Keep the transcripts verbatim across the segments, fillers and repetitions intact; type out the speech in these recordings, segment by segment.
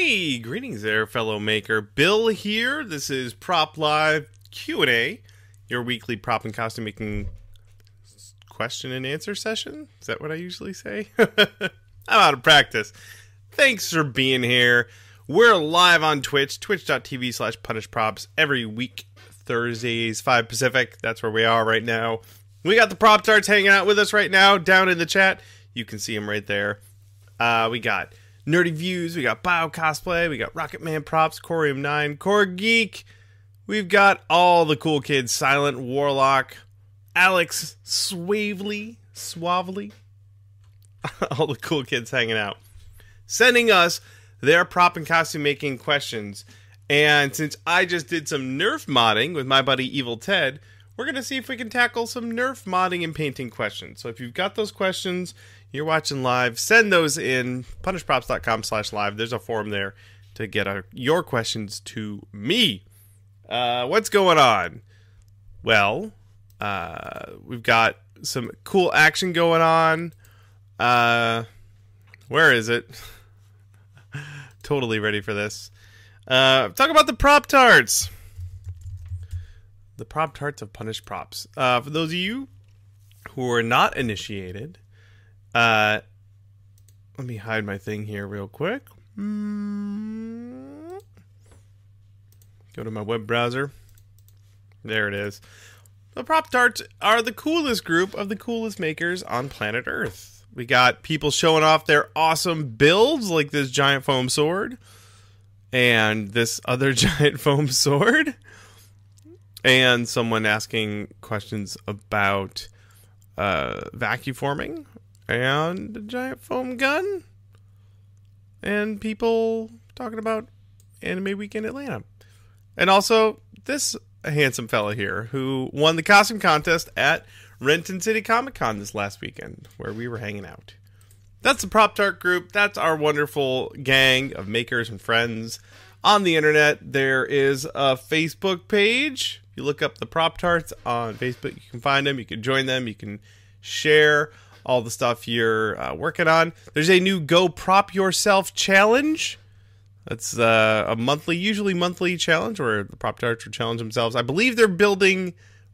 Hey, greetings there, fellow maker. Bill here. This is Prop Live Q and A, your weekly prop and costume making question and answer session. Is that what I usually say? I'm out of practice. Thanks for being here. We're live on Twitch, twitch.tv slash punishprops every week, Thursdays, five Pacific. That's where we are right now. We got the Prop Tarts hanging out with us right now down in the chat. You can see them right there. Uh, we got Nerdy Views, we got Bio Cosplay, we got Rocket Man Props, Corium nine, Core Geek. We've got all the cool kids, Silent Warlock, Alex Swavely, Suavely. All the cool kids hanging out, sending us their prop and costume making questions. And since I just did some Nerf modding with my buddy Evil Ted, we're going to see if we can tackle some Nerf modding and painting questions. So if you've got those questions, you're watching live, send those in, punishprops.com slash live. There's a form there to get our, your questions to me. Uh, what's going on? Well, uh, we've got some cool action going on. Uh, where is it? Totally ready for this. Uh, talk about the Prop Tarts. The Prop Tarts of Punish Props. Uh, for those of you who are not initiated, uh, let me hide my thing here real quick. Mm. Go to my web browser. There it is. The Prop Tarts are the coolest group of the coolest makers on planet Earth. We got people showing off their awesome builds, like this giant foam sword and this other giant foam sword. And someone asking questions about uh, vacuum forming and a giant foam gun. And people talking about Anime Week in Atlanta. And also this handsome fella here who won the costume contest at Renton City Comic Con this last weekend, where we were hanging out. That's the Prop Tart group. That's our wonderful gang of makers and friends on the internet. There is a Facebook page. You look up the Prop Tarts on Facebook, you can find them, you can join them, you can share all the stuff you're uh, working on. There's a new Go Prop Yourself challenge. That's uh, a monthly, usually monthly challenge where the Prop Tarts will challenge themselves. I believe they're building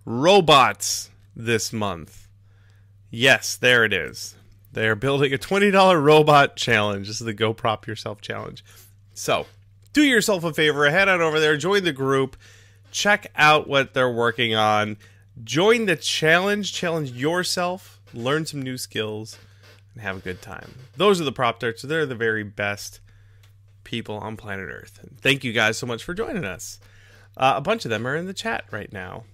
robots this month. Yes, there it is. They're building a twenty dollars robot challenge. This is the Go Prop Yourself challenge. So, do yourself a favor, head on over there, join the group. Check out what they're working on. Join the challenge. Challenge yourself. Learn some new skills. And have a good time. Those are the Prop Tarts. They're the very best people on planet Earth. And thank you guys so much for joining us. Uh, a bunch of them are in the chat right now.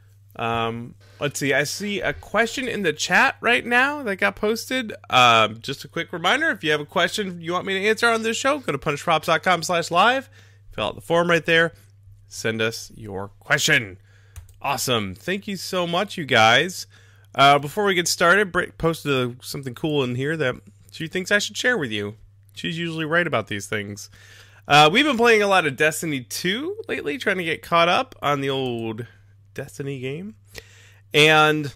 Um, let's see. I see a question in the chat right now that got posted. Um, just a quick reminder. If you have a question you want me to answer on this show, go to punishprops.com slash live. Fill out the form right there. Send us your question. Awesome. Thank you so much, you guys. Uh, before we get started, Britt posted a, something cool in here that she thinks I should share with you. She's usually right about these things. Uh, we've been playing a lot of Destiny two lately, trying to get caught up on the old Destiny game. And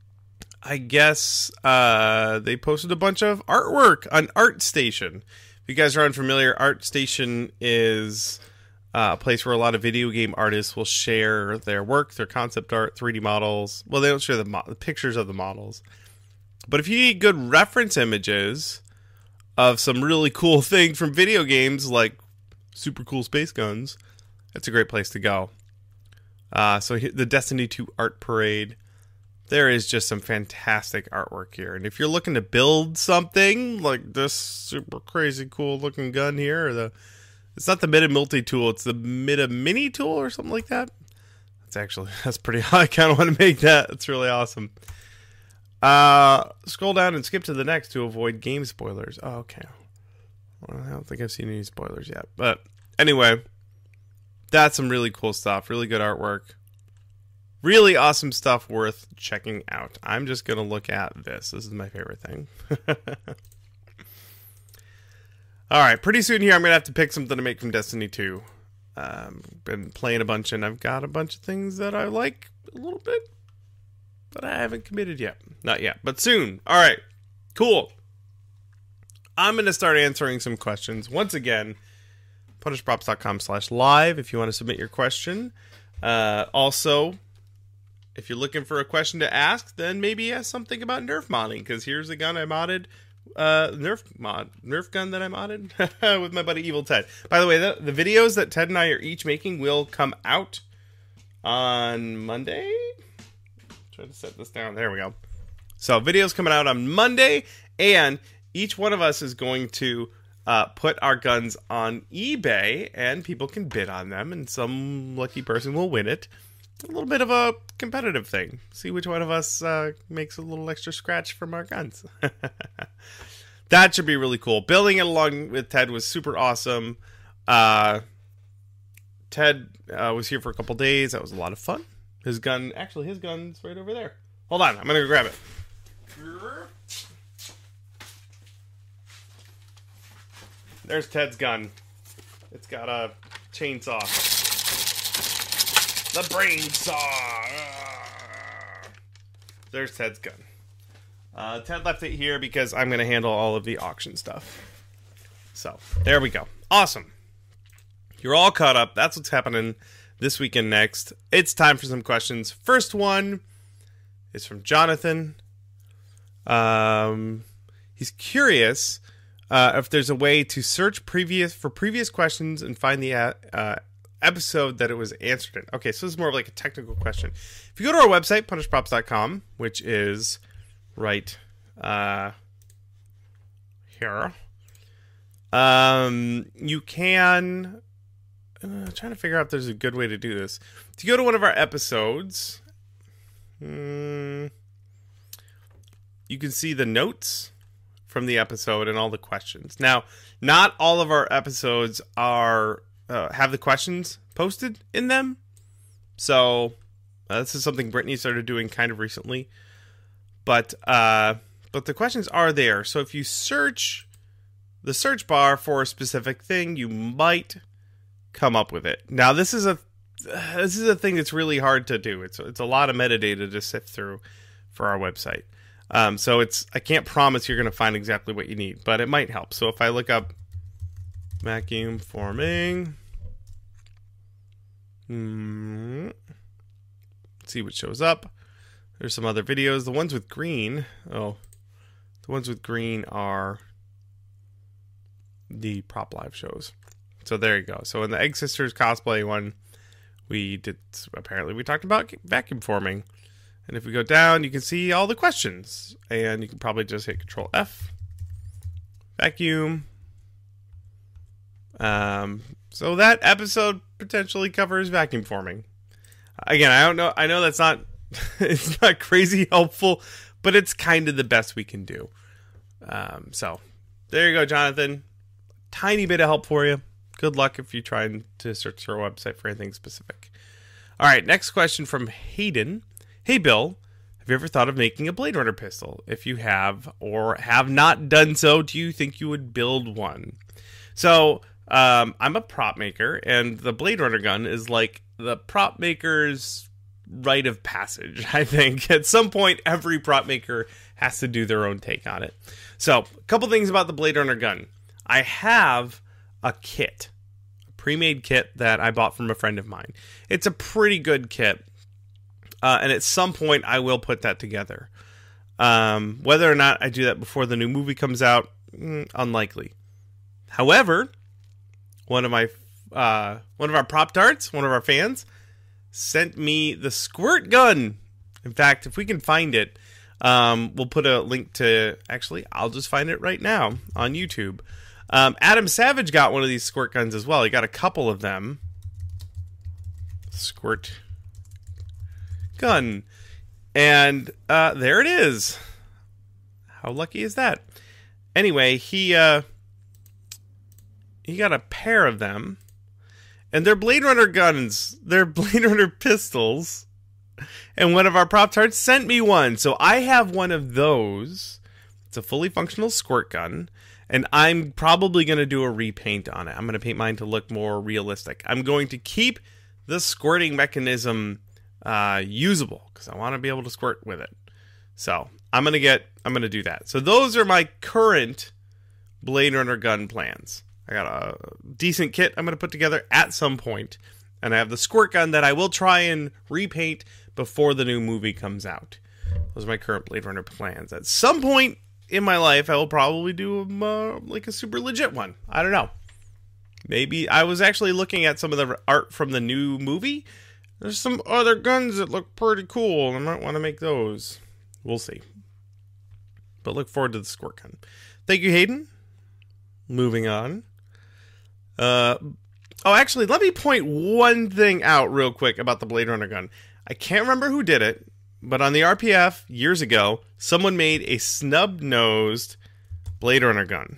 I guess uh, they posted a bunch of artwork on ArtStation. If you guys are unfamiliar, ArtStation is Uh, a place where a lot of video game artists will share their work, their concept art, three D models. Well, they don't share the, mo- the pictures of the models. But if you need good reference images of some really cool things from video games, like super cool space guns, that's a great place to go. Uh, so the Destiny two Art Parade, there is just some fantastic artwork here. And if you're looking to build something like this super crazy cool looking gun here, or the It's not the Meta multi-tool, it's the Meta mini tool or something like that. That's actually, that's pretty, I kind of want to make that. It's really awesome. Uh, scroll down and skip to the next to avoid game spoilers. Oh, okay. Well, I don't think I've seen any spoilers yet. But anyway, that's some really cool stuff. Really good artwork. Really awesome stuff worth checking out. I'm just going to look at this. This is my favorite thing. Alright, pretty soon here I'm going to have to pick something to make from Destiny two. Um, been playing a bunch and I've got a bunch of things that I like a little bit. But I haven't committed yet. Not yet, but soon. Alright, cool. I'm going to start answering some questions. Once again, punishprops.com slash live if you want to submit your question. Uh, also, if you're looking for a question to ask, then maybe ask something about Nerf modding, because here's a gun I modded, uh, Nerf mod, Nerf gun that I modded with my buddy Evil Ted. By the way, the, the videos that Ted and I are each making will come out on Monday. Try to set this down. There we go. So videos coming out on Monday, and each one of us is going to uh, put our guns on eBay, and people can bid on them, and some lucky person will win it. A little bit of a competitive thing. See which one of us uh, makes a little extra scratch from our guns. That should be really cool. Building it along with Ted was super awesome. Uh, Ted uh, was here for a couple days. That was a lot of fun. His gun, actually, his gun's right over there. Hold on, I'm going to go grab it. There's Ted's gun. It's got a chainsaw. The brain saw. There's Ted's gun. Uh, Ted left it here because I'm going to handle all of the auction stuff. So, there we go. Awesome. You're all caught up. That's what's happening this week and next. It's time for some questions. First one is from Jonathan. Um, he's curious uh, if there's a way to search previous for previous questions and find the uh, episode that it was answered in. Okay, so this is more of like a technical question. If you go to our website, punish props dot com, which is right uh, here, um, you can... Uh, trying to figure out if there's a good way to do this. If you go to one of our episodes, mm, you can see the notes from the episode and all the questions. Now, not all of our episodes are uh, have the questions posted in them. So uh, this is something Brittany started doing kind of recently. But uh, but the questions are there. So if you search the search bar for a specific thing, you might come up with it. Now, this is a this is a thing that's really hard to do. It's it's a lot of metadata to sift through for our website. Um, so it's I can't promise you're going to find exactly what you need, but it might help. So if I look up vacuum forming, hmm, let's see what shows up. There's some other videos. The ones with green, oh, the ones with green are the Prop Live shows. So there you go. So in the Egg Sisters cosplay one, we did, apparently we talked about vacuum forming. And if we go down, you can see all the questions. And you can probably just hit Control F. Vacuum. Um, so that episode potentially covers vacuum forming. Again, I don't know. I know that's not, it's not crazy helpful, but it's kind of the best we can do. Um, so there you go, Jonathan. Tiny bit of help for you. Good luck if you're trying to search our website for anything specific. All right, next question from Hayden. Hey, Bill, have you ever thought of making a Blade Runner pistol? If you have or have not done so, do you think you would build one? So, um, I'm a prop maker, and the Blade Runner gun is like the prop maker's rite of passage, I think. At some point, every prop maker has to do their own take on it. So, a couple things about the Blade Runner gun. I have a kit, a pre-made kit that I bought from a friend of mine. It's a pretty good kit, uh, and at some point I will put that together. Um, whether or not I do that before the new movie comes out, mm, unlikely. However, one of my uh, one of our prop darts, one of our fans, sent me the squirt gun. In fact, if we can find it, um, we'll put a link to. Actually, I'll just find it right now on YouTube. Um, Adam Savage got one of these squirt guns as well. He got a couple of them. Squirt gun. And uh, there it is. How lucky is that? Anyway, he uh, he got a pair of them. And they're Blade Runner guns. They're Blade Runner pistols. And one of our prop tarts sent me one. So I have one of those. It's a fully functional squirt gun. And I'm probably going to do a repaint on it. I'm going to paint mine to look more realistic. I'm going to keep the squirting mechanism uh, usable because I want to be able to squirt with it. So I'm going to get, I'm going to do that. So those are my current Blade Runner gun plans. I got a decent kit I'm going to put together at some point. And I have the squirt gun that I will try and repaint before the new movie comes out. Those are my current Blade Runner plans. At some point in my life, I will probably do a, uh, like a super legit one. I don't know. Maybe I was actually looking at some of the art from the new movie. There's some other guns that look pretty cool. I might want to make those. We'll see. But look forward to the squirt gun. Thank you, Hayden. Moving on. Uh, oh, actually, let me point one thing out real quick about the Blade Runner gun. I can't remember who did it, but on the R P F years ago, someone made a snub-nosed Blade Runner gun.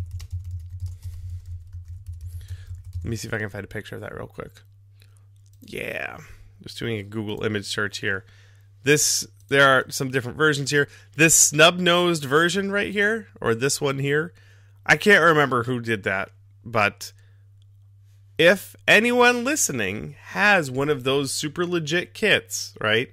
Let me see if I can find a picture of that real quick. Yeah, just doing a Google image search here. This, there are some different versions here. This snub-nosed version right here, or this one here, I can't remember who did that, but if anyone listening has one of those super legit kits, right,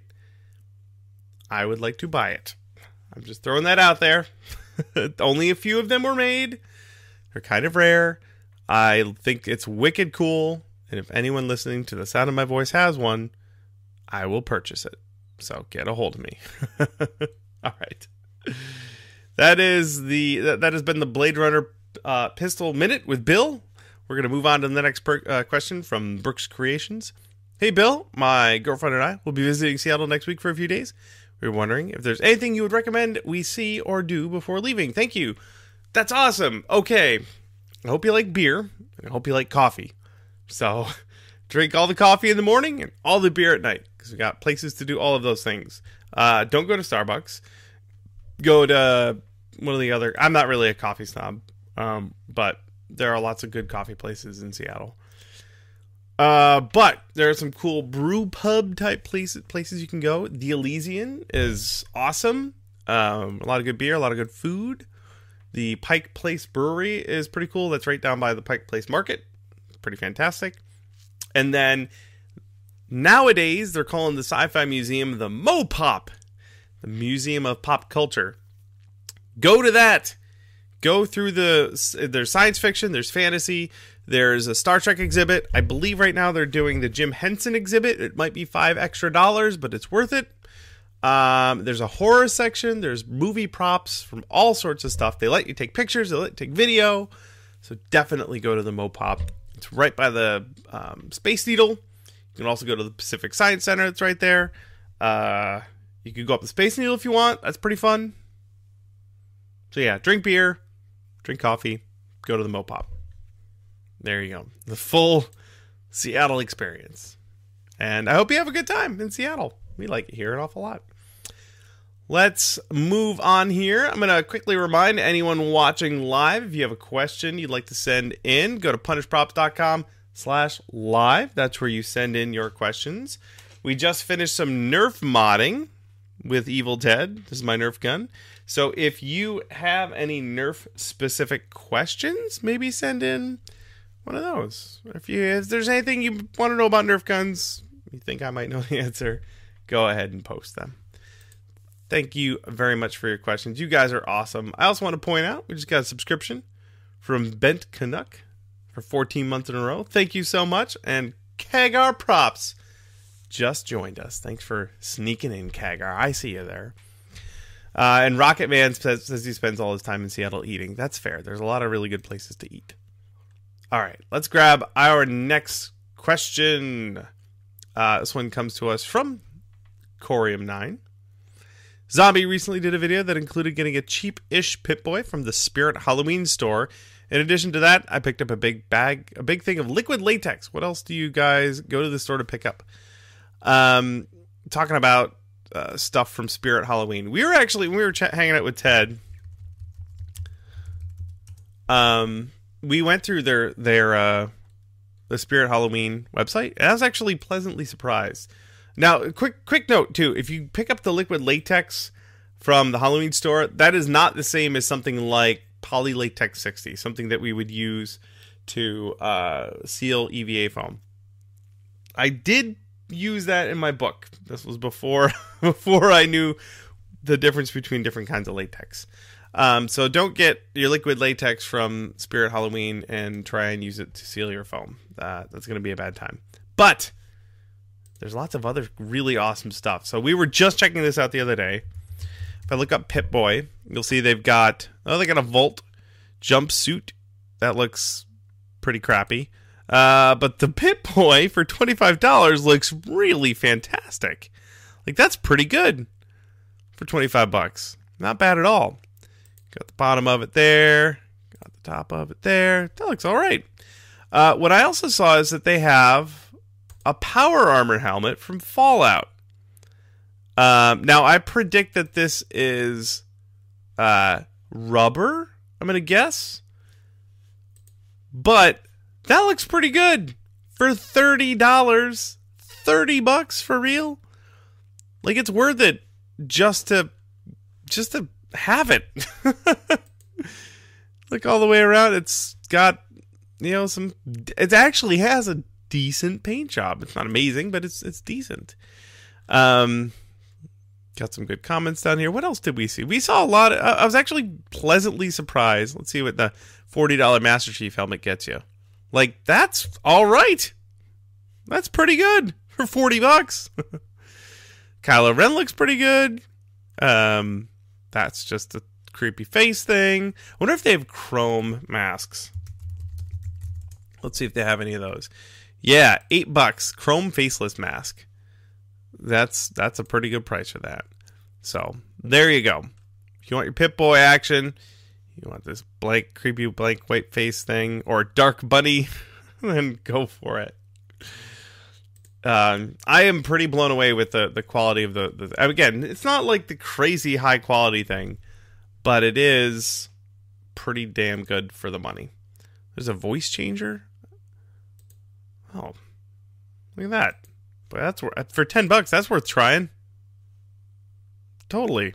I would like to buy it. I'm just throwing that out there. Only a few of them were made. They're kind of rare. I think it's wicked cool. And if anyone listening to the sound of my voice has one, I will purchase it. So get a hold of me. All right. That is the that, that has been the Blade Runner uh, Pistol Minute with Bill. We're going to move on to the next per, uh, question from Brooks Creations. Hey, Bill, my girlfriend and I will be visiting Seattle next week for a few days. We were wondering if there's anything you would recommend we see or do before leaving. Thank you. That's awesome. Okay. I hope you like beer. And I hope you like coffee. So drink all the coffee in the morning and all the beer at night, because we got places to do all of those things. Uh, don't go to Starbucks. Go to one of the other... I'm not really a coffee snob, um, but there are lots of good coffee places in Seattle. Uh, but there are some cool brew pub type places places you can go. The Elysian is awesome. Um, a lot of good beer, a lot of good food. The Pike Place Brewery is pretty cool. That's right down by the Pike Place Market. Pretty fantastic. And then nowadays they're calling the Sci-Fi Museum the MoPop, the Museum of Pop Culture. Go to that. Go through the, there's science fiction, there's fantasy, there's a Star Trek exhibit. I believe right now they're doing the Jim Henson exhibit. It might be five extra dollars, but it's worth it. Um, there's a horror section. There's movie props from all sorts of stuff. They let you take pictures. They let you take video. So definitely go to the MoPop. It's right by the um, Space Needle. You can also go to the Pacific Science Center. It's right there. Uh, you can go up the Space Needle if you want. That's pretty fun. So yeah, drink beer, drink coffee, go to the MoPop. There you go. The full Seattle experience. And I hope you have a good time in Seattle. We like it here an awful lot. Let's move on here. I'm going to quickly remind anyone watching live, if you have a question you'd like to send in, go to punishprops.com slash live. That's where you send in your questions. We just finished some Nerf modding with Evil Dead. This is my Nerf gun. So if you have any Nerf-specific questions, maybe send in one of those. If, you, if there's anything you want to know about Nerf guns, you think I might know the answer, go ahead and post them. Thank you very much for your questions. You guys are awesome. I also want to point out, we just got a subscription from Bent Canuck for fourteen months in a row. Thank you so much. And Kagar Props just joined us. Thanks for sneaking in, Kagar. I see you there. Uh, and Rocket Man says, says he spends all his time in Seattle eating. That's fair. There's a lot of really good places to eat. All right, let's grab our next question. Uh, this one comes to us from Corium nine. Zombie recently did a video that included getting a cheap-ish Pip-Boy from the Spirit Halloween store. In addition to that, I picked up a big bag, a big thing of liquid latex. What else do you guys go to the store to pick up? Um, talking about uh, stuff from Spirit Halloween. We were actually, we were ch- hanging out with Ted. Um, we went through their, their, uh, the Spirit Halloween website, and I was actually pleasantly surprised. Now, quick quick note, too. If you pick up the liquid latex from the Halloween store, that is not the same as something like Poly Latex sixty, something that we would use to uh, seal E V A foam. I did use that in my book. This was before before I knew the difference between different kinds of latex. Um, so don't get your liquid latex from Spirit Halloween and try and use it to seal your foam. Uh, that's going to be a bad time. But there's lots of other really awesome stuff. So we were just checking this out the other day. If I look up Pip-Boy, you'll see they've got, oh, they got a Volt jumpsuit. That looks pretty crappy. Uh, but the Pip-Boy for twenty-five dollars looks really fantastic. Like, that's pretty good for twenty-five bucks. Not bad at all. Got the bottom of it there. Got the top of it there. That looks all right. Uh, what I also saw is that they have a power armor helmet from Fallout. Um, now, I predict that this is uh, rubber, I'm going to guess. But that looks pretty good for thirty dollars. thirty bucks for real? Like, it's worth it just to just to have it. Look all the way around. It's got, you know, some, it actually has a decent paint job. It's not amazing, but it's it's decent. Um, got some good comments down here. What else did we see? We saw a lot of, I was actually pleasantly surprised. Let's see what the forty dollars Master Chief helmet gets you. Like, that's all right. That's pretty good for forty bucks. Kylo Ren looks pretty good. Um, that's just a creepy face thing. I wonder if they have chrome masks. Let's see if they have any of those. Yeah, eight bucks. Chrome faceless mask. That's that's a pretty good price for that. So there you go. If you want your Pip-Boy action, you want this blank, creepy blank white face thing, or Dark Bunny, then go for it. Um, I am pretty blown away with the, the quality of the, the... Again, it's not like the crazy high quality thing, but it is pretty damn good for the money. There's a voice changer. Oh, look at that. But that's worth, for ten bucks, that's worth trying. Totally.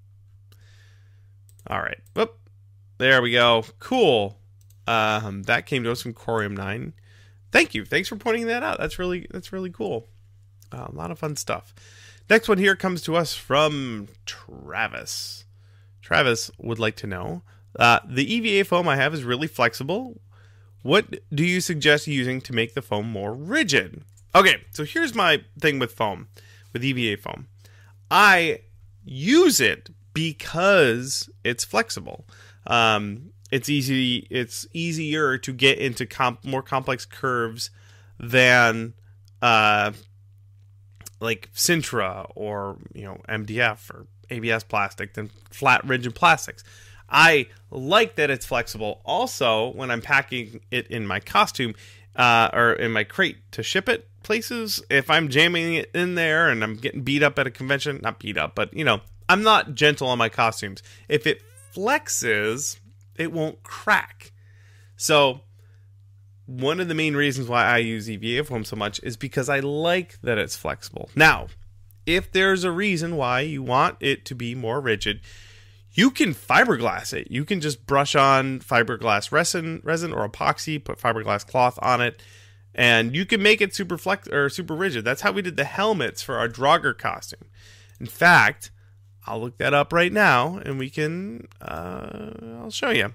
All right. Whoop. There we go. Cool. Um, that came to us from Corium nine. Thank you. Thanks for pointing that out. That's really that's really cool. Uh, a lot of fun stuff. Next one here comes to us from Travis. Travis would like to know, uh, the E V A foam I have is really flexible. What do you suggest using to make the foam more rigid? Okay, so here's my thing with foam, with E V A foam. I use it because it's flexible. Um, it's easy. It's easier to get into comp- more complex curves than uh, like Sintra or you know M D F or A B S plastic than flat rigid plastics. I like that it's flexible. Also, when I'm packing it in my costume uh, or in my crate to ship it places, if I'm jamming it in there and I'm getting beat up at a convention, not beat up, but you know, I'm not gentle on my costumes. If it flexes, it won't crack. So one of the main reasons why I use E V A foam so much is because I like that it's flexible. Now, if there's a reason why you want it to be more rigid, you can fiberglass it. You can just brush on fiberglass resin, resin or epoxy, put fiberglass cloth on it, and you can make it super flex or super rigid. That's how we did the helmets for our Draugr costume. In fact, I'll look that up right now, and we can. Uh, I'll show you.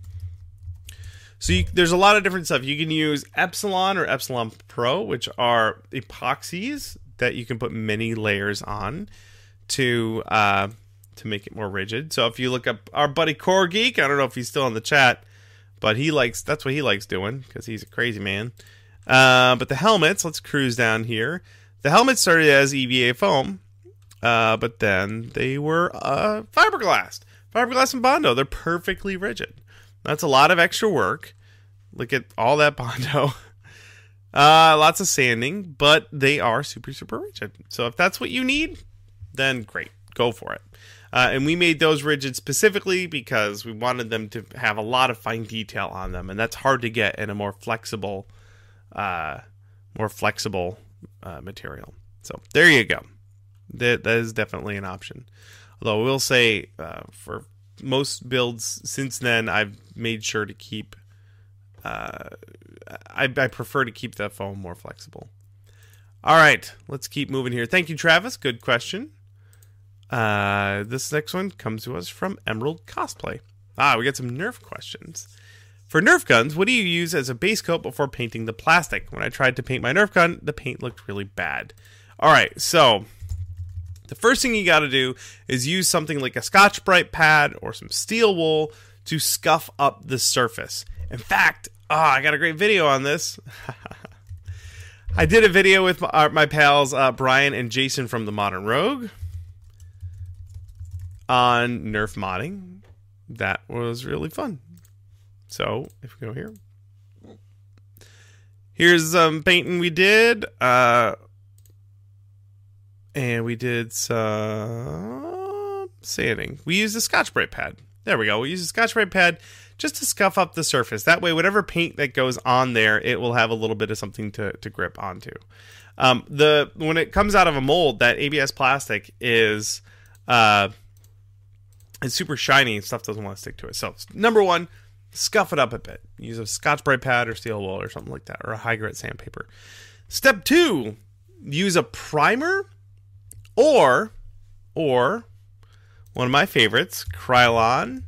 So you, there's a lot of different stuff. You can use Epsilon or Epsilon Pro, which are epoxies that you can put many layers on to uh, to make it more rigid. So if you look up our buddy Core Geek, I don't know if he's still in the chat, but he likes that's what he likes doing because he's a crazy man. Uh, but the helmets, let's cruise down here. The helmets started as E V A foam, uh, but then they were uh, fiberglass. Fiberglass and Bondo, they're perfectly rigid. That's a lot of extra work. Look at all that Bondo. Uh, lots of sanding, but they are super, super rigid. So if that's what you need, then great. Go for it. Uh, and we made those rigid specifically because we wanted them to have a lot of fine detail on them. And that's hard to get in a more flexible, uh, more flexible uh, material. So there you go. That, that is definitely an option. Although I will say uh, for most builds since then, I've made sure to keep... Uh, I, I prefer to keep that foam more flexible. All right, let's keep moving here. Thank you, Travis. Good question. Uh, this next one comes to us from Emerald Cosplay. Ah, we got some Nerf questions. For Nerf guns, what do you use as a base coat before painting the plastic? When I tried to paint my Nerf gun, the paint looked really bad. Alright, so the first thing you got to do is use something like a Scotch-Brite pad or some steel wool to scuff up the surface. In fact, oh, I got a great video on this. I did a video with my, my pals uh, Brian and Jason from the Modern Rogue on Nerf modding. That was really fun. So, if we go here. Here's some um, painting we did. Uh, and we did some sanding. We used a Scotch-Brite pad. There we go. We use a Scotch-Brite pad just to scuff up the surface. That way, whatever paint that goes on there, it will have a little bit of something to, to grip onto. Um, the when it comes out of a mold, that A B S plastic is uh, it's super shiny and stuff doesn't want to stick to it. So, number one, scuff it up a bit. Use a Scotch-Brite pad or steel wool or something like that, or a high grit sandpaper. Step two, use a primer or, or one of my favorites, Krylon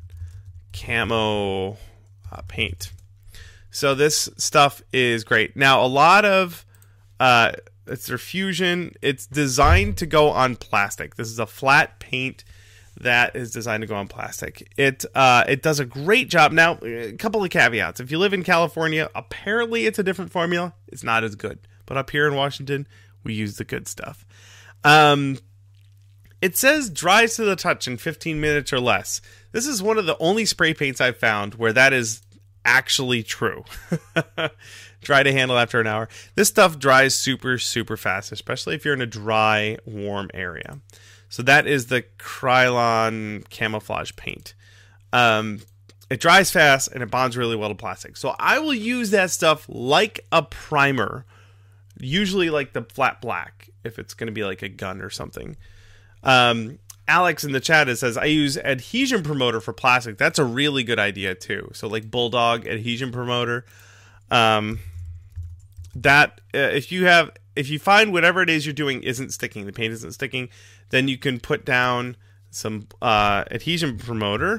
Camo uh, paint. So this stuff is great. Now, a lot of, uh, it's their Fusion. It's designed to go on plastic. This is a flat paint that is designed to go on plastic. It uh, it does a great job. Now, a couple of caveats. If you live in California, apparently it's a different formula. It's not as good. But up here in Washington, we use the good stuff. Um, it says dries to the touch in fifteen minutes or less. This is one of the only spray paints I've found where that is actually true. Dry to handle after an hour. This stuff dries super, super fast, especially if you're in a dry, warm area. So that is the Krylon camouflage paint. Um, it dries fast and it bonds really well to plastic. So I will use that stuff like a primer, usually like the flat black, if it's going to be like a gun or something. Um, Alex in the chat it says, I use adhesion promoter for plastic. That's a really good idea too. So like Bulldog adhesion promoter. Um, that uh, if you have, if you find whatever it is you're doing isn't sticking, the paint isn't sticking, then you can put down some uh, adhesion promoter.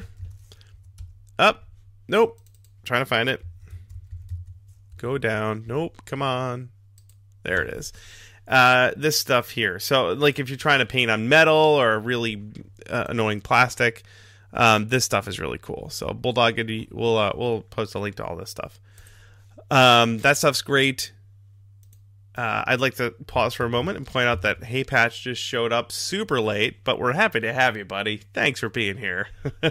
Up. Nope. Trying to find it. Go down. Nope. Come on. There it is. Uh, this stuff here. So, like, if you're trying to paint on metal or really uh, annoying plastic, um, this stuff is really cool. So, Bulldog, we'll uh, we'll post a link to all this stuff. Um, that stuff's great. Uh, I'd like to pause for a moment and point out that Hey Patch just showed up super late, but we're happy to have you, buddy. Thanks for being here.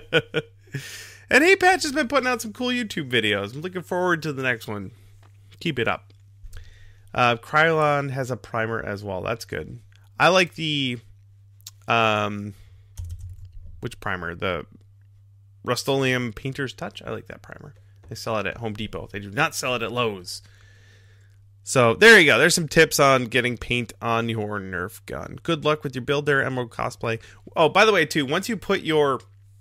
And Hey Patch has been putting out some cool YouTube videos. I'm looking forward to the next one. Keep it up. Uh, Krylon has a primer as well. That's good. I like the, um, which primer? The Rust-Oleum Painter's Touch. I like that primer. They sell it at Home Depot. They do not sell it at Lowe's. So, there you go. There's some tips on getting paint on your Nerf gun. Good luck with your build there, Emerald Cosplay. Oh, by the way, too, once you put your,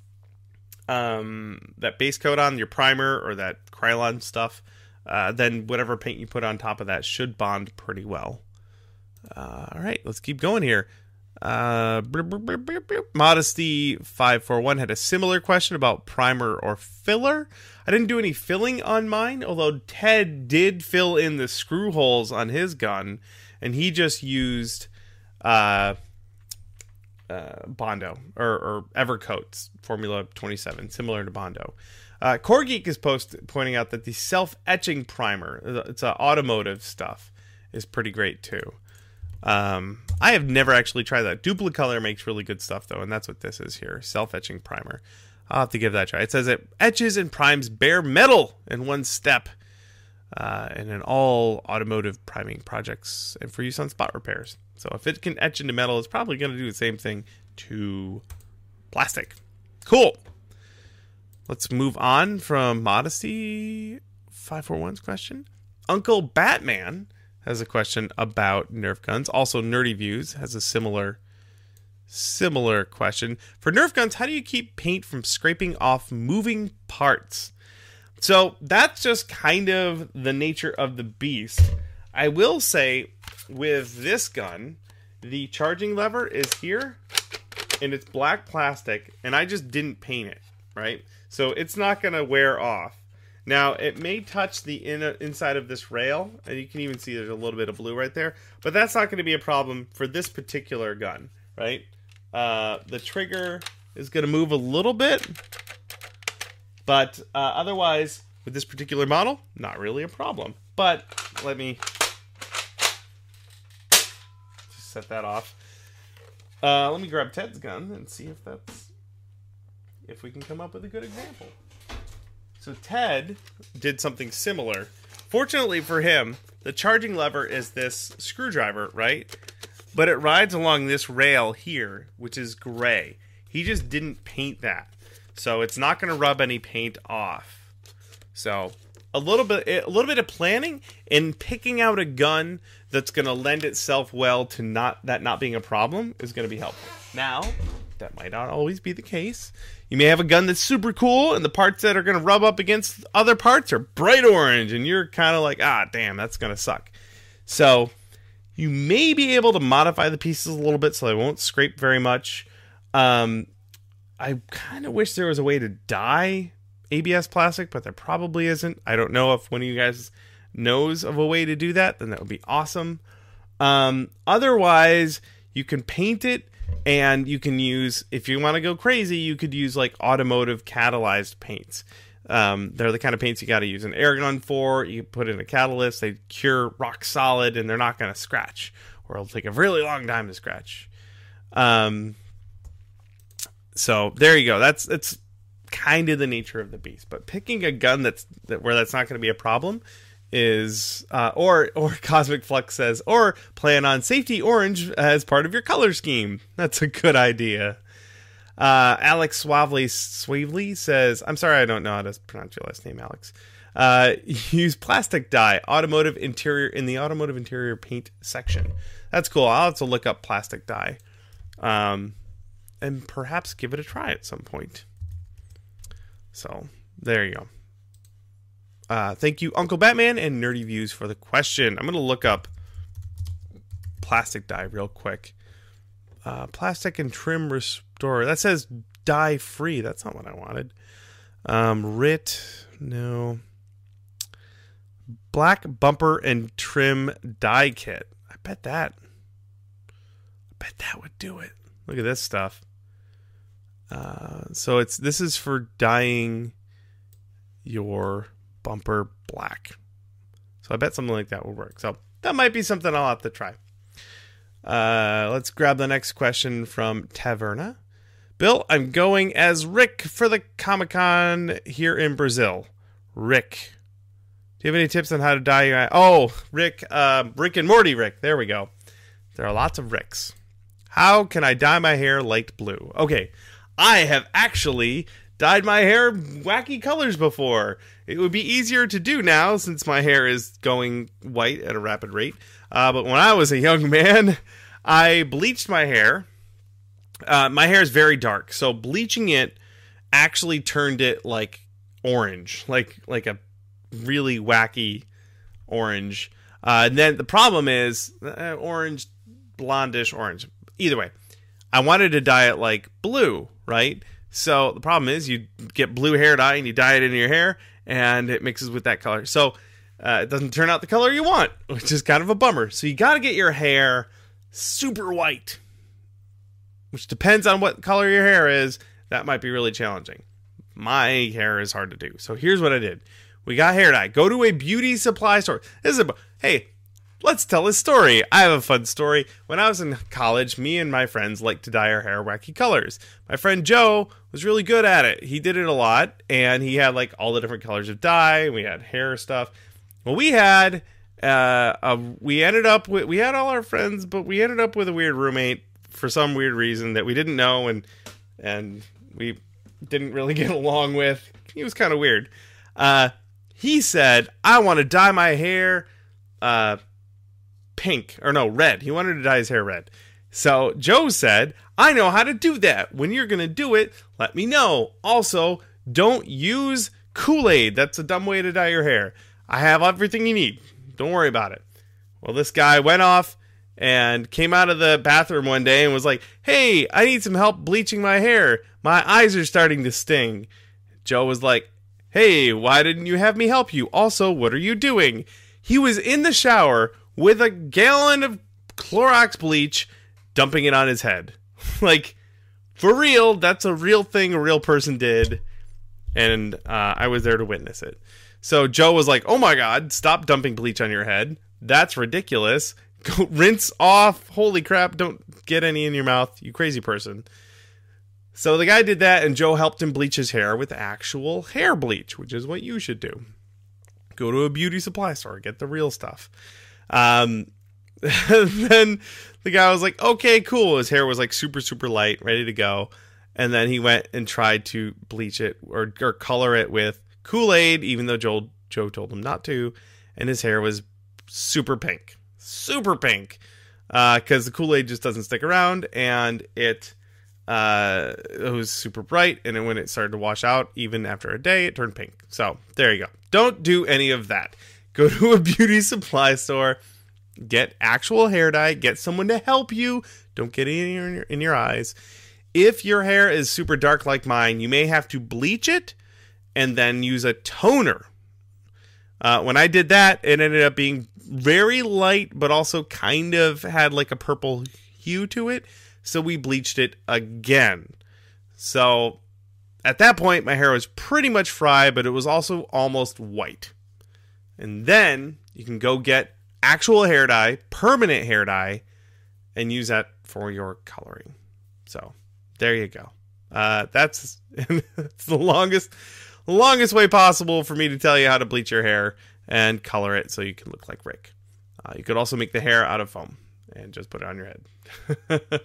um, that base coat on, your primer, or that Krylon stuff, uh, then whatever paint you put on top of that should bond pretty well. Uh, all right, let's keep going here. Uh, Modesty five four one had a similar question about primer or filler. I didn't do any filling on mine, although Ted did fill in the screw holes on his gun, and he just used uh, uh, Bondo or, or Evercoat's Formula twenty-seven, similar to Bondo. Uh, Core Geek is post pointing out that the self-etching primer, it's uh, automotive stuff, is pretty great too. Um, I have never actually tried that. Duplicolor makes really good stuff though, and that's what this is here. Self-etching primer. I'll have to give that a try. It says it etches and primes bare metal in one step. Uh, and in all automotive priming projects and for use on spot repairs. So if it can etch into metal, it's probably going to do the same thing to plastic. Cool. Let's move on from Modesty five four one's question. Uncle Batman has a question about Nerf guns. Also, Nerdy Views has a similar similar question. For Nerf guns, how do you keep paint from scraping off moving parts? So that's just kind of the nature of the beast. I will say with this gun, the charging lever is here and it's black plastic and I just didn't paint it. right? So it's not going to wear off. Now, it may touch the in, inside of this rail, and you can even see there's a little bit of blue right there, but that's not going to be a problem for this particular gun, right? Uh, the trigger is going to move a little bit, but uh, otherwise, with this particular model, not really a problem. But let me just set that off. Uh, let me grab Ted's gun and see if that's if we can come up with a good example. So Ted did something similar. Fortunately for him, the charging lever is this screwdriver, right? But it rides along this rail here, which is gray. He just didn't paint that. So it's not going to rub any paint off. So a little bit a little bit of planning and picking out a gun that's going to lend itself well to not that not being a problem is going to be helpful. Now, that might not always be the case. You may have a gun that's super cool, and the parts that are going to rub up against other parts are bright orange, and you're kind of like, ah, damn, that's going to suck. So you may be able to modify the pieces a little bit so they won't scrape very much. Um, I kind of wish there was a way to dye A B S plastic, but there probably isn't. I don't know if one of you guys knows of a way to do that, then that would be awesome. Um, otherwise, you can paint it. And you can use, if you want to go crazy, you could use like automotive catalyzed paints. Um, they're the kind of paints you got to use an air gun for. You put in a catalyst, they cure rock solid, and they're not going to scratch, or it'll take a really long time to scratch. Um, so there you go. That's it's kind of the nature of the beast. But picking a gun that's that where that's not going to be a problem is uh, or or Cosmic Flux says, or plan on safety orange as part of your color scheme. That's a good idea. Uh, Alex Swavely Swavely says, I'm sorry, I don't know how to pronounce your last name, Alex. Uh, use plastic dye, automotive interior in the automotive interior paint section. That's cool. I'll have to look up plastic dye, um, and perhaps give it a try at some point. So there you go. Uh, thank you, Uncle Batman and Nerdy Views, for the question. I'm going to look up plastic dye real quick. Uh, plastic and trim restore. That says dye free. That's not what I wanted. Um, R I T. No. Black bumper and trim dye kit. I bet that. I bet that would do it. Look at this stuff. Uh, so it's this is for dyeing your bumper black. So I bet something like that would work. So that might be something I'll have to try. Uh, let's grab the next question from Taverna. Bill, I'm going as Rick for the Comic-Con here in Brazil. Rick. Do you have any tips on how to dye your eye? Oh, Rick, uh, Rick and Morty Rick. There we go. There are lots of Ricks. How can I dye my hair light blue? Okay, I have actually dyed my hair wacky colors before. It would be easier to do now since my hair is going white at a rapid rate. Uh, but when I was a young man, I bleached my hair. Uh, my hair is very dark, so bleaching it actually turned it like orange, like like a really wacky orange. Uh, and then the problem is uh, orange, blondish orange. Either way, I wanted to dye it like blue, right? So the problem is you get blue hair dye and you dye it in your hair and it mixes with that color. So uh, it doesn't turn out the color you want, which is kind of a bummer. So you got to get your hair super white, which depends on what color your hair is. That might be really challenging. My hair is hard to do. So here's what I did. We got hair dye. Go to a beauty supply store. This is a, hey, let's tell a story. I have a fun story. When I was in college, me and my friends liked to dye our hair wacky colors. My friend Joe was really good at it. He did it a lot, and he had like all the different colors of dye. We had hair stuff. Well, we had, uh, a, we ended up with, we had all our friends, but we ended up with a weird roommate for some weird reason that we didn't know, and and we didn't really get along with. He was kind of weird. Uh, he said, I want to dye my hair, uh, pink, or no, red. He wanted to dye his hair red. So Joe said, I know how to do that. When you're going to do it, let me know. Also, don't use Kool-Aid. That's a dumb way to dye your hair. I have everything you need. Don't worry about it. Well, this guy went off and came out of the bathroom one day and was like, "Hey, I need some help bleaching my hair. My eyes are starting to sting." Joe was like, "Hey, why didn't you have me help you? Also, what are you doing?" He was in the shower with a gallon of Clorox bleach, dumping it on his head. Like, for real, that's a real thing a real person did. And uh, I was there to witness it. So Joe was like, "Oh my God, stop dumping bleach on your head. That's ridiculous. Go rinse off. Holy crap, don't get any in your mouth, you crazy person." So the guy did that, and Joe helped him bleach his hair with actual hair bleach, which is what you should do. Go to a beauty supply store, get the real stuff. Um, then the guy was like, "Okay, cool." His hair was like super, super light, ready to go. And then he went and tried to bleach it or, or color it with Kool-Aid, even though Joe, Joe told him not to. And his hair was super pink. Super pink. Because uh, the Kool-Aid just doesn't stick around. And it, uh, it was super bright. And then when it started to wash out, even after a day, it turned pink. So there you go. Don't do any of that. Go to a beauty supply store. Get actual hair dye. Get someone to help you. Don't get it in your, in your eyes. If your hair is super dark like mine, you may have to bleach it and then use a toner. Uh, when I did that, it ended up being very light, but also kind of had like a purple hue to it. So we bleached it again. So at that point, my hair was pretty much fried, but it was also almost white. And then you can go get actual hair dye, permanent hair dye, and use that for your coloring. So there you go. Uh, that's, that's the longest, longest way possible for me to tell you how to bleach your hair and color it so you can look like Rick. Uh, you could also make the hair out of foam and just put it on your head.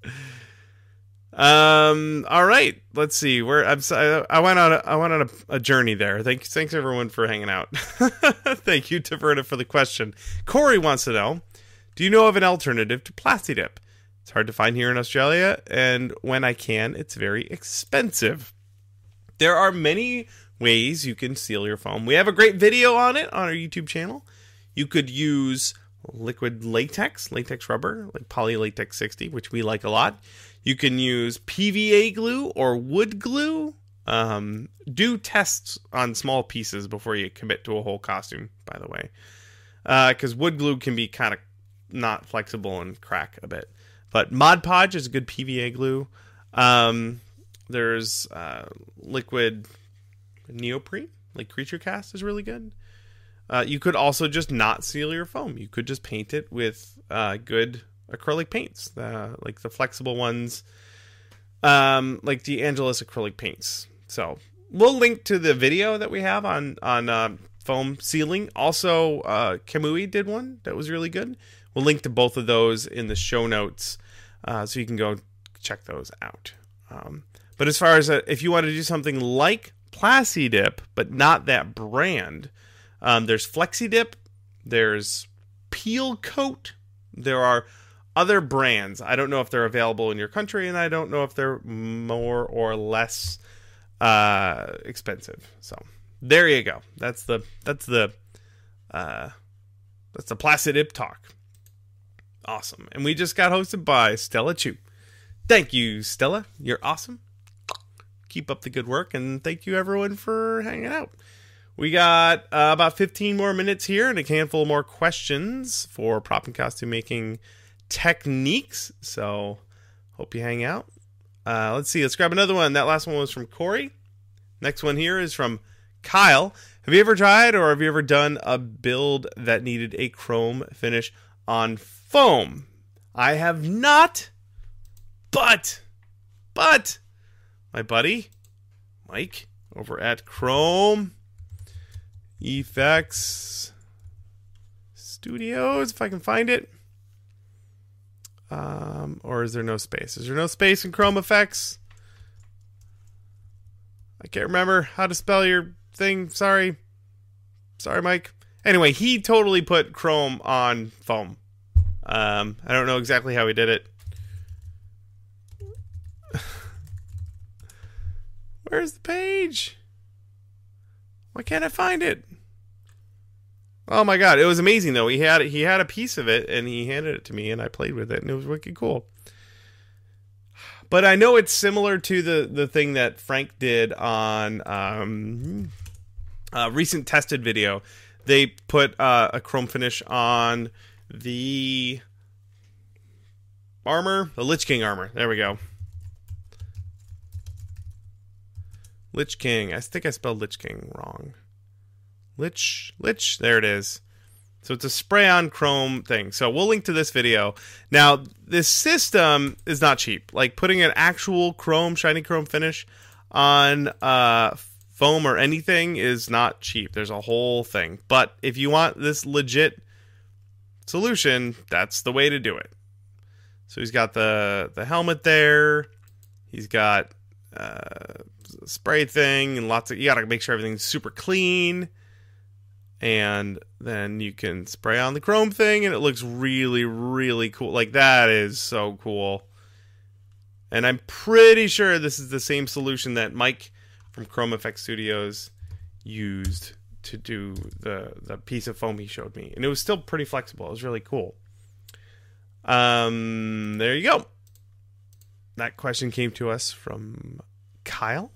um. All right. Let's see. Where I'm. I went on. A, I went on a, a journey there. Thanks. Thanks everyone for hanging out. Thank you, Taverna, for the question. Corey wants to know: do you know of an alternative to Plastidip? It's hard to find here in Australia, and when I can, it's very expensive. There are many ways you can seal your foam. We have a great video on it on our YouTube channel. You could use liquid latex, latex rubber, like Polylatex sixty, which we like a lot. You can use P V A glue or wood glue. Um, do tests on small pieces before you commit to a whole costume, by the way. Because uh, wood glue can be kind of not flexible and crack a bit. But Mod Podge is a good P V A glue. Um, there's uh, liquid neoprene, like Creature Cast is really good. Uh, you could also just not seal your foam. You could just paint it with uh, good acrylic paints, uh, like the flexible ones, um, like the Angelus acrylic paints. So we'll link to the video that we have on on uh, foam sealing. Also, uh, Kamui did one that was really good. We'll link to both of those in the show notes, uh, so you can go check those out. Um, but as far as uh, if you want to do something like Plastidip, but not that brand, um, there's FlexiDip, there's Peel Coat, there are other brands. I don't know if they're available in your country, and I don't know if they're more or less uh, expensive. So there you go. That's the that's the uh, that's the Plastidip talk. Awesome. And we just got hosted by Stella Chu. Thank you, Stella. You're awesome. Keep up the good work, and thank you everyone for hanging out. We got uh, about fifteen more minutes here and a handful more questions for prop and costume making techniques. So hope you hang out. Uh, let's see. Let's grab another one. That last one was from Corey. Next one here is from Kyle. Have you ever tried or have you ever done a build that needed a chrome finish on foam? I have not, but, but, my buddy, Mike, over at Chrome Effects Studios, if I can find it. Um, or is there no space? Is there no space in Chrome Effects? I can't remember how to spell your thing. Sorry. Sorry, Mike. Anyway, he totally put Chrome on foam. Um, I don't know exactly how he did it. Where's the page? Why can't I find it? Oh my god, it was amazing though. He had he had a piece of it and he handed it to me and I played with it and it was wicked cool. But I know it's similar to the the thing that Frank did on um, a recent tested video. They put uh, a chrome finish on the armor, the Lich King armor. There we go. Lich King. I think I spelled Lich King wrong. Lich, Lich, there it is. So it's a spray-on chrome thing. So we'll link to this video. Now, this system is not cheap. Like putting an actual chrome, shiny chrome finish on uh, foam or anything is not cheap. There's a whole thing. But if you want this legit solution, that's the way to do it. So he's got the, the helmet there. He's got uh, a spray thing and lots of... You got to make sure everything's super clean. And then you can spray on the chrome thing and it looks really, really cool. Like, that is so cool. And I'm pretty sure this is the same solution that Mike from Chrome Effects Studios used to do the, the piece of foam he showed me. And it was still pretty flexible. It was really cool. Um, there you go. That question came to us from Kyle.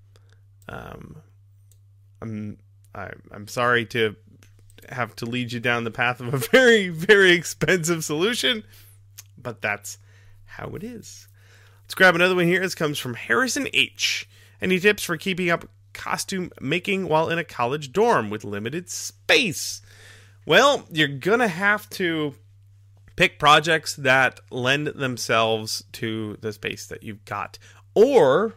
Um, I'm... I, I'm sorry to have to lead you down the path of a very, very expensive solution, but that's how it is. Let's grab another one here. This comes from Harrison H. Any tips for keeping up costume making while in a college dorm with limited space? Well, you're going to have to pick projects that lend themselves to the space that you've got. Or...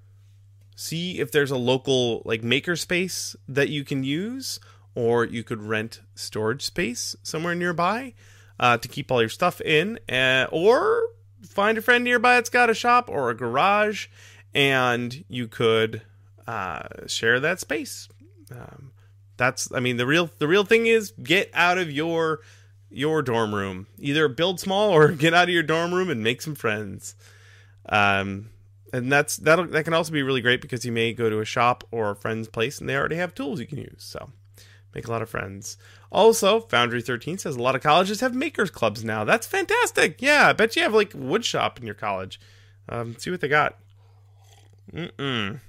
see if there's a local like maker space that you can use, or you could rent storage space somewhere nearby uh, to keep all your stuff in, uh, or find a friend nearby that's got a shop or a garage, and you could uh, share that space. Um, that's, I mean, the real the real thing is get out of your your dorm room. Either build small or get out of your dorm room and make some friends. Um. And that's that. That can also be really great because you may go to a shop or a friend's place and they already have tools you can use. So make a lot of friends. Also, Foundry thirteen says a lot of colleges have makers clubs now. That's fantastic. Yeah, I bet you have like wood shop in your college. Um, see what they got. Mm-mm.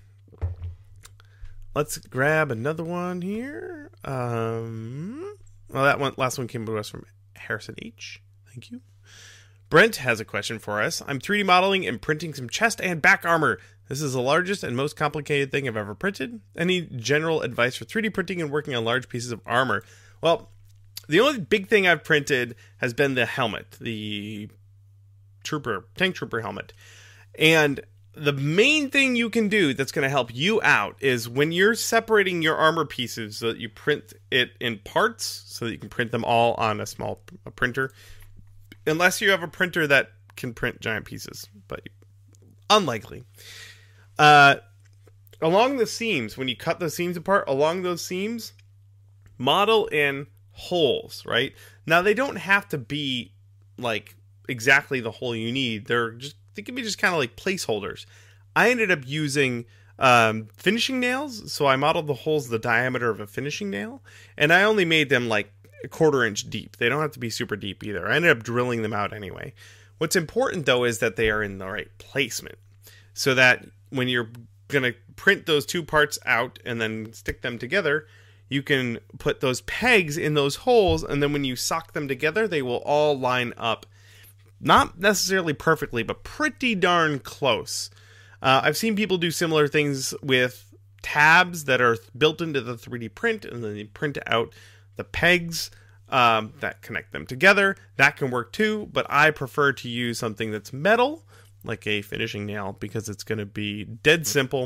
Let's grab another one here. Um, well, that one last one came to us from Harrison H. Thank you. Brent has a question for us. I'm three D modeling and printing some chest and back armor. This is the largest and most complicated thing I've ever printed. Any general advice for three D printing and working on large pieces of armor? Well, the only big thing I've printed has been the helmet, the trooper, tank trooper helmet. And the main thing you can do that's going to help you out is when you're separating your armor pieces so that you print it in parts so that you can print them all on a small a printer. Unless you have a printer that can print giant pieces, but unlikely. Uh, along the seams, when you cut the seams apart, along those seams, model in holes, right? Now, they don't have to be, like, exactly the hole you need. They're just, they can be just kind of like placeholders. I ended up using um, finishing nails, so I modeled the holes the diameter of a finishing nail, and I only made them, like, a quarter inch deep. They don't have to be super deep either. I ended up drilling them out anyway. What's important though is that they are in the right placement so that when you're going to print those two parts out and then stick them together, you can put those pegs in those holes, and then when you sock them together, they will all line up. Not necessarily perfectly, but pretty darn close. Uh, I've seen people do similar things with tabs that are built into the three D print, and then they print out the pegs um, that connect them together. That can work too, but I prefer to use something that's metal, like a finishing nail, because it's going to be dead simple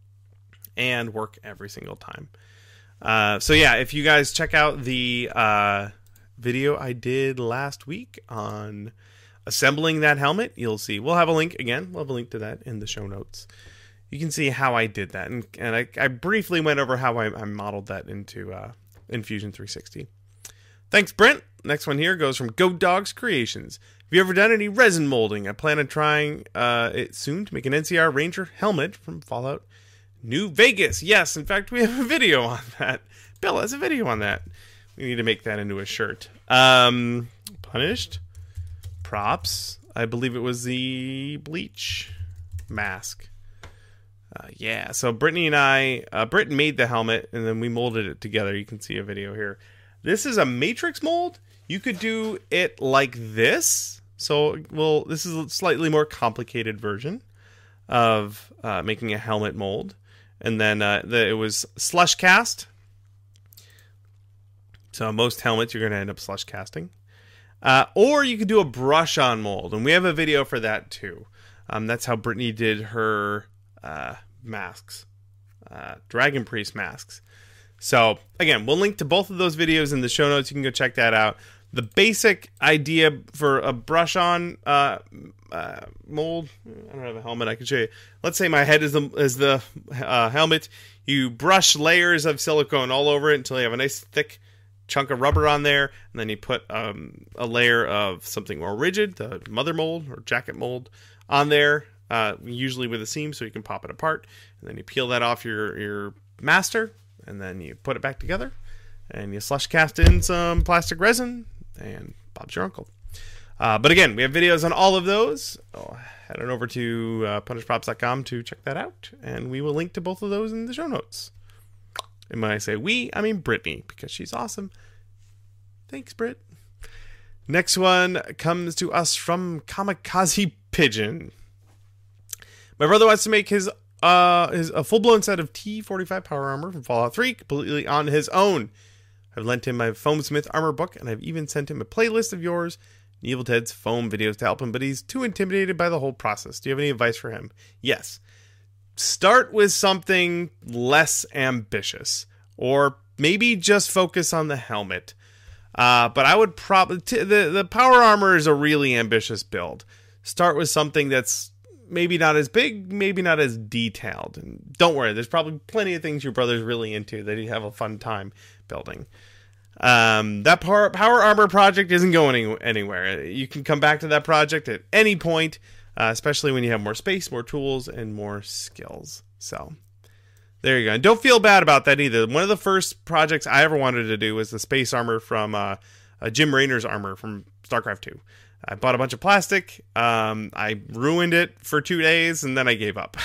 and work every single time. Uh, so yeah, if you guys check out the uh, video I did last week on assembling that helmet, you'll see. We'll have a link, again, we'll have a link to that in the show notes. You can see how I did that, and, and I, I briefly went over how I, I modeled that into... Uh, in Fusion three sixty. Thanks, Brent. Next one here goes from Go Dogs Creations. Have you ever done any resin molding? I plan on trying uh, it soon to make an N C R Ranger helmet from Fallout New Vegas. Yes, in fact, we have a video on that. Bill has a video on that. We need to make that into a shirt. Um, Punished. Props. I believe it was the Bleach mask. Uh, yeah, so Brittany and I, uh, Britton made the helmet, and then we molded it together. You can see a video here. This is a matrix mold. You could do it like this. So, well, this is a slightly more complicated version of uh, making a helmet mold. And then uh, the, it was slush cast. So most helmets you're going to end up slush casting. Uh, or you could do a brush on mold. And we have a video for that too. Um, that's how Brittany did her uh, masks. Uh, Dragon Priest masks. So again, we'll link to both of those videos in the show notes. You can go check that out. The basic idea for a brush on uh, uh, mold. I don't have a helmet I can show you. Let's say my head is the, is the uh, helmet. You brush layers of silicone all over it until you have a nice thick chunk of rubber on there, and then you put um, a layer of something more rigid, the mother mold or jacket mold, on there, uh, usually with a seam so you can pop it apart, and then you peel that off your, your master, and then you put it back together, and you slush cast in some plastic resin, and Bob's your uncle. Uh, but again, we have videos on all of those. Oh, head on over to uh, punish props dot com to check that out, and we will link to both of those in the show notes. And when I say we, I mean Brittany, because she's awesome. Thanks, Britt. Next one comes to us from Kamikaze Pigeon. My brother wants to make his uh his a full-blown set of T forty-five power armor from Fallout three completely on his own. I've lent him my Foamsmith armor book, and I've even sent him a playlist of yours and Evil Ted's foam videos to help him, but he's too intimidated by the whole process. Do you have any advice for him? Yes. Start with something less ambitious, or maybe just focus on the helmet. Uh, but I would probably t- the the power armor is a really ambitious build. Start with something that's maybe not as big, maybe not as detailed. And don't worry, there's probably plenty of things your brother's really into that he'd have a fun time building. Um, that power power armor project isn't going any- anywhere. You can come back to that project at any point. Uh, especially when you have more space, more tools, and more skills. So, there you go. And don't feel bad about that either. One of the first projects I ever wanted to do was the space armor from uh, uh, Jim Raynor's armor from StarCraft two. I bought a bunch of plastic. Um, I ruined it for two days, and then I gave up.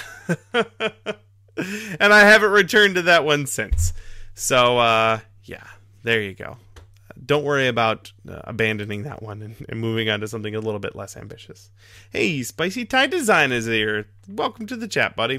And I haven't returned to that one since. So, uh, yeah, there you go. Don't worry about uh, abandoning that one and, and moving on to something a little bit less ambitious. Hey, Spicy Tie Design is here. Welcome to the chat, buddy.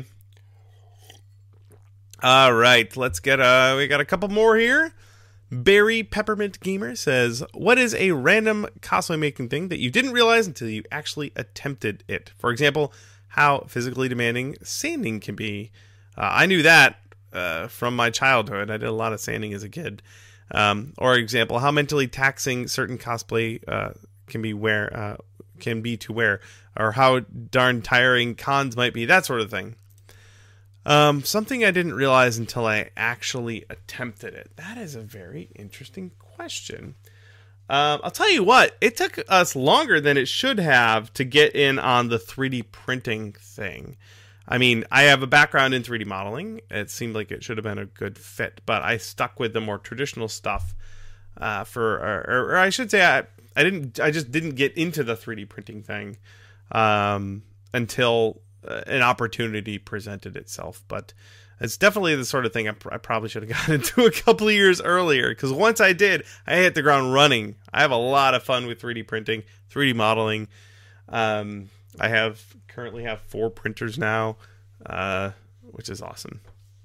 All right, let's get uh we got a couple more here. Barry Peppermint Gamer says, what is a random cosplay making thing that you didn't realize until you actually attempted it? For example, how physically demanding sanding can be. Uh, I knew that uh, from my childhood. I did a lot of sanding as a kid. Um, or example, how mentally taxing certain cosplay uh, can be wear uh, can be to wear, or how darn tiring cons might be, that sort of thing. Um, something I didn't realize until I actually attempted it. That is a very interesting question. Um, I'll tell you what, it took us longer than it should have to get in on the three D printing thing. I mean, I have a background in three D modeling. It seemed like it should have been a good fit, but I stuck with the more traditional stuff uh, for, or, or I should say, I, I didn't. I just didn't get into the three D printing thing um, until uh, an opportunity presented itself. But it's definitely the sort of thing I, pr- I probably should have gotten into a couple of years earlier. Because once I did, I hit the ground running. I have a lot of fun with three D printing, three D modeling. Um, I have currently have four printers now, uh, which is awesome.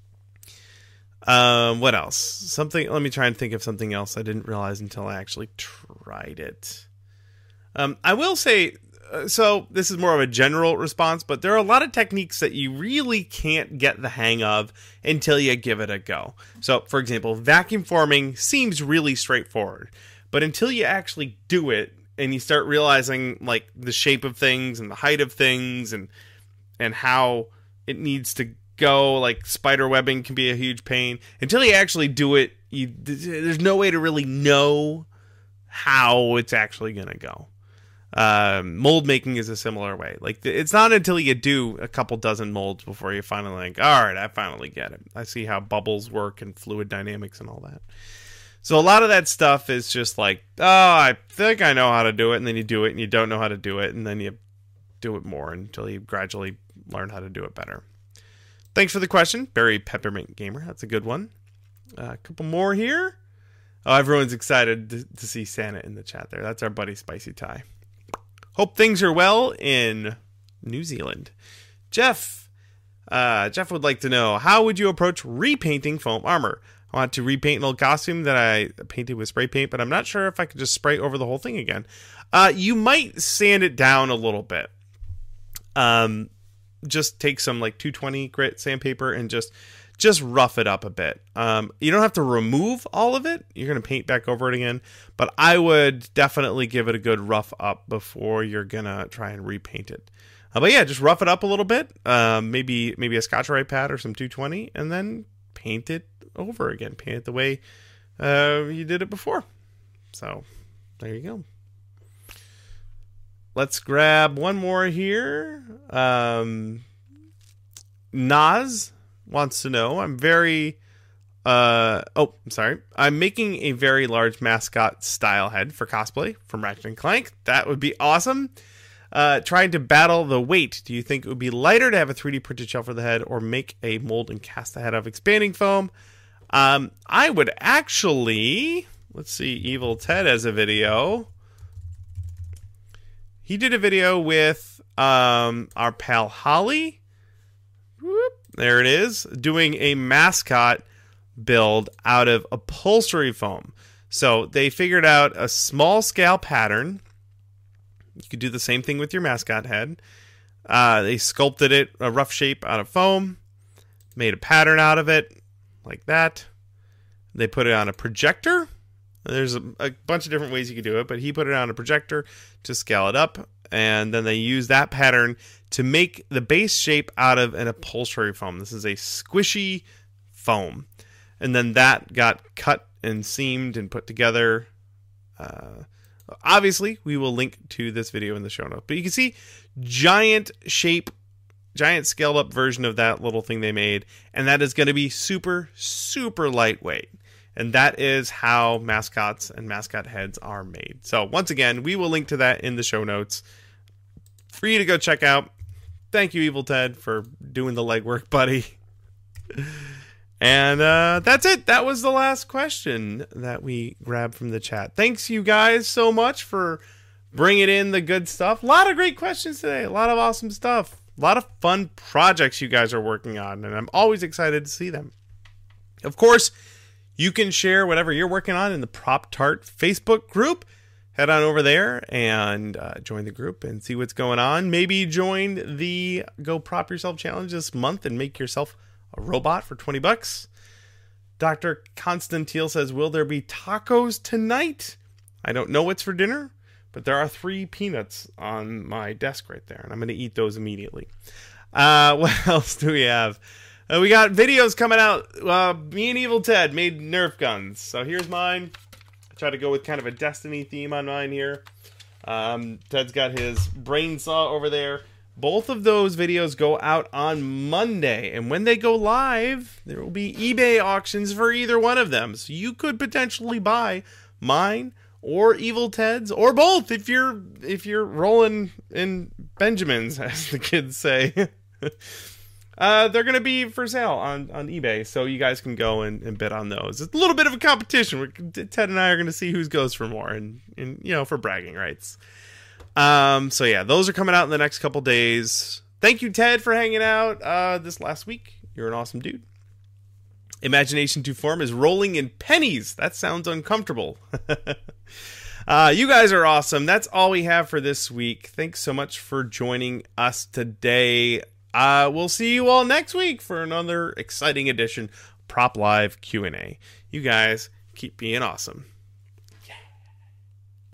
Um, what else? Something. Let me try and think of something else I didn't realize until I actually tried it. Um, I will say, uh, so this is more of a general response, but there are a lot of techniques that you really can't get the hang of until you give it a go. So, for example, vacuum forming seems really straightforward, but until you actually do it, and you start realizing like the shape of things and the height of things and and how it needs to go, like spider webbing can be a huge pain. Until you actually do it, you, there's no way to really know how it's actually going to go. Um, mold making is a similar way. Like it's not until you do a couple dozen molds before you finally like, all right, I finally get it. I see how bubbles work and fluid dynamics and all that. So a lot of that stuff is just like, oh, I think I know how to do it, and then you do it, and you don't know how to do it, and then you do it more until you gradually learn how to do it better. Thanks for the question, Barry Peppermint Gamer. That's a good one. Uh, a couple more here. Oh, everyone's excited to, to see Santa in the chat there. That's our buddy Spicy Tie. Hope things are well in New Zealand. Jeff, uh, Jeff would like to know, how would you approach repainting foam armor? I want to repaint an old costume that I painted with spray paint, but I'm not sure if I could just spray over the whole thing again. Uh, you might sand it down a little bit. Um, just take some like two twenty grit sandpaper and just just rough it up a bit. Um, you don't have to remove all of it. You're going to paint back over it again, but I would definitely give it a good rough up before you're going to try and repaint it. Uh, but yeah, just rough it up a little bit. Um, maybe maybe a Scotch-Brite pad or some two twenty, and then paint it over again. Paint it the way uh, you did it before. So there you go. Let's grab one more here. Um, Naz wants to know, I'm very uh oh I'm sorry I'm making a very large mascot style head for cosplay from Ratchet and Clank. That would be awesome. Uh trying to battle the weight. Do you think it would be lighter to have a three D printed shell for the head, or make a mold and cast the head of expanding foam? um I would actually, let's see, Evil Ted has a video. He did a video with um our pal Holly. Whoop. There it is, doing a mascot build out of upholstery foam. So they figured out a small scale pattern. You could do the same thing with your mascot head. Uh, they sculpted it a rough shape out of foam, made a pattern out of it, like that. They put it on a projector. There's a, a bunch of different ways you could do it, but he put it on a projector to scale it up, and then they used that pattern to make the base shape out of an upholstery foam. This is a squishy foam. And then that got cut and seamed and put together. Uh, obviously, we will link to this video in the show notes. But you can see giant shape, giant scaled up version of that little thing they made. And that is going to be super, super lightweight. And that is how mascots and mascot heads are made. So once again, we will link to that in the show notes for you to go check out. Thank you, Evil Ted, for doing the legwork, buddy. And uh, that's it. That was the last question that we grabbed from the chat. Thanks, you guys, so much for bringing in the good stuff. A lot of great questions today. A lot of awesome stuff. A lot of fun projects you guys are working on, and I'm always excited to see them. Of course, you can share whatever you're working on in the Prop Tart Facebook group. Head on over there and uh, join the group and see what's going on. Maybe join the Go Prop Yourself Challenge this month and make yourself a robot for twenty bucks. Doctor Constantine says, will there be tacos tonight? I don't know what's for dinner, but there are three peanuts on my desk right there, and I'm going to eat those immediately. Uh, what else do we have? Uh, we got videos coming out. Uh, me and Evil Ted made Nerf guns. So here's mine. I try to go with kind of a Destiny theme on mine here. Um, Ted's got his brain saw over there. Both of those videos go out on Monday. And when they go live, there will be eBay auctions for either one of them. So you could potentially buy mine or Evil Ted's, or both if you're if you're rolling in Benjamins, as the kids say. Uh, they're going to be for sale on, on eBay, so you guys can go and, and bid on those. It's a little bit of a competition. We're, Ted and I are going to see who goes for more, and, and you know, for bragging rights. Um, so yeah, those are coming out in the next couple days. Thank you, Ted, for hanging out uh, this last week. You're an awesome dude. Imagination to Form is rolling in pennies. That sounds uncomfortable. uh, you guys are awesome. That's all we have for this week. Thanks so much for joining us today. Uh, we'll see you all next week for another exciting edition Prop Live Q and A. You guys keep being awesome.